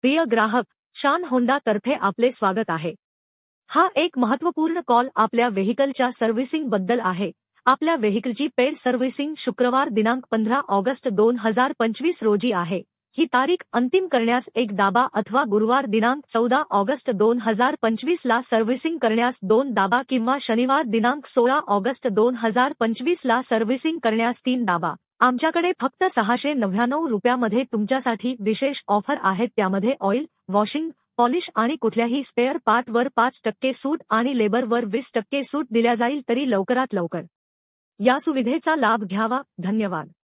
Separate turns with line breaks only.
प्रिय ग्राहक, शान होंडा तर्फे आपले स्वागत आहे। हा एक महत्त्वपूर्ण कॉल आपल्या व्हेइकलच्या सर्व्हिसिंग बद्दल आहे। आपल्या व्हेइकलची पेड सर्व्हिसिंग शुक्रवार दिनांक 15 ऑगस्ट 2025 रोजी आहे। ही तारीख अंतिम करण्यास एक दाबा अथवा गुरुवार दिनांक 14 ऑगस्ट 2025 ला सर्व्हिसिंग करण्यास 2 दाबा किंवा शनिवार दिनांक 16 ऑगस्ट 2025 ला सर्व्हिसिंग करण्यास 3 दाबा। आमच्याकडे फक्त 699 रुपयामध्ये तुमच्यासाठी विशेष ऑफर आहेत, त्यामध्ये ऑइल, वॉशिंग, पॉलिश आणि कुठल्याही स्पेअर पार्टवर 5% सूट आणि लेबरवर 20% सूट दिल्या जाईल, तरी लवकरात लवकर या सुविधेचा लाभ घ्यावा। धन्यवाद।